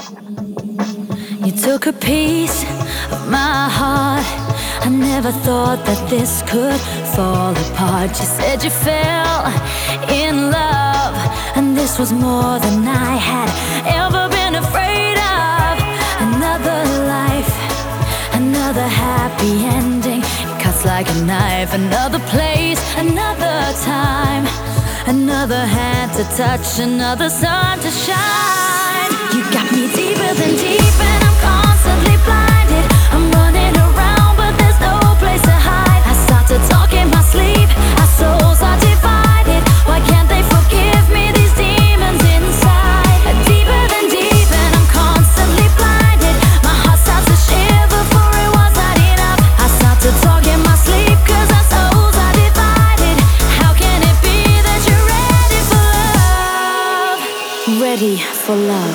You took a piece of my heart. I never thought that this could fall apart. You said you fell in love, and this was more than I had ever been afraid of. Another life, another happy ending. It cuts like a knife. Another place, another time, another hand to touch, another sun to shine. You got me deeper than deep, and I'm constantly blinded. I'm running around, but there's no place to hide. I start to talk in my sleep. Our souls are divided. Why can't they forgive me? These demons inside. Deeper than deep, and I'm constantly blinded. My heart starts to shiver, for it was not enough. I start to talk in my sleep, 'cause our souls are divided. How can it be that you're ready for love? Ready for love.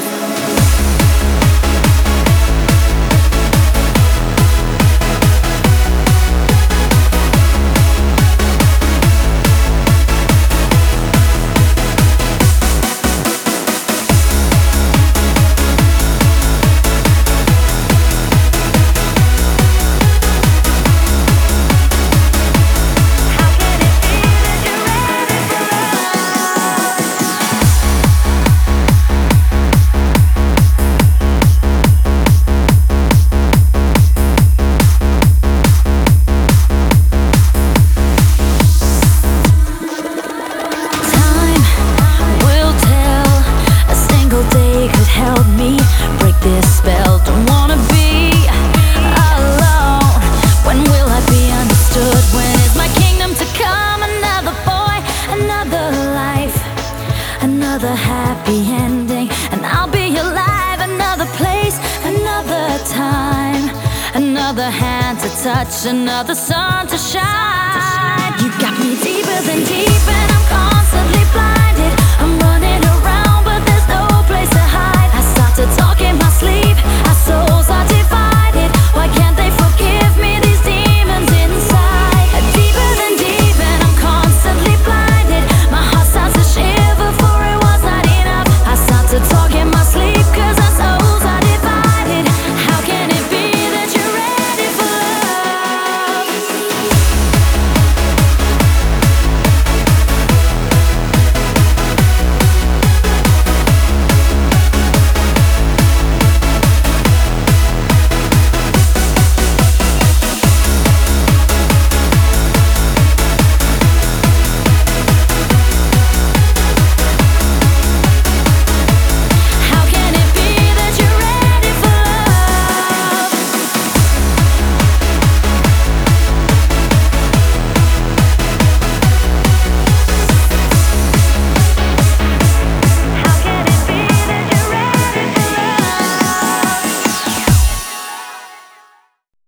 Help me break this spell. Don't wanna be alone. When will I be understood? When is my kingdom to come? Another boy, another life, another happy ending, and I'll be alive. Another place, another time, another hand to touch, another sun to shine. You got me deeper than deep, and I'm